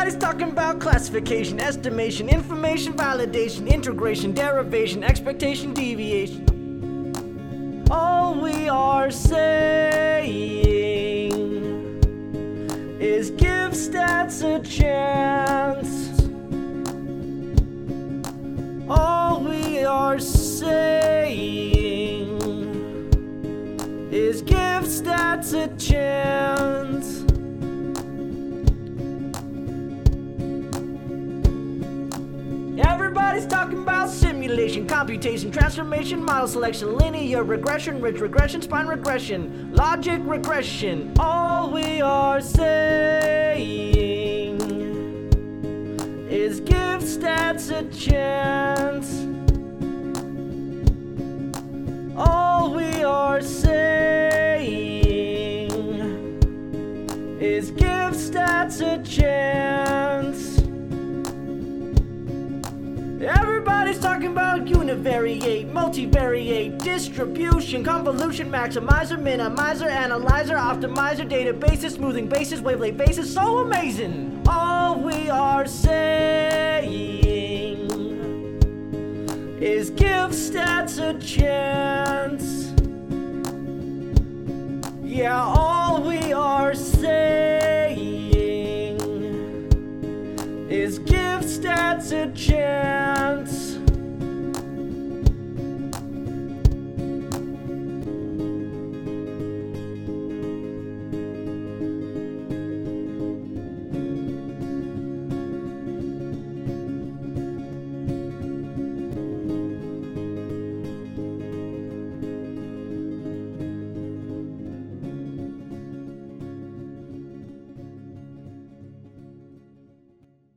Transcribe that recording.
Everybody's talking about classification, estimation, information, validation, integration, derivation, expectation, deviation. All we are saying is give stats a chance. All we are saying is give stats a chance. Everybody's talking about simulation, computation, transformation, model selection, linear regression, ridge regression, spine regression, logic regression. All we are saying is give stats a chance. All we are saying is give stats a chance. Everybody's talking about univariate, multivariate, distribution, convolution, maximizer, minimizer, analyzer, optimizer, databases, smoothing bases, wavelength bases. So amazing! All we are saying is give stats a chance. Yeah, all we are saying is give stats a chance.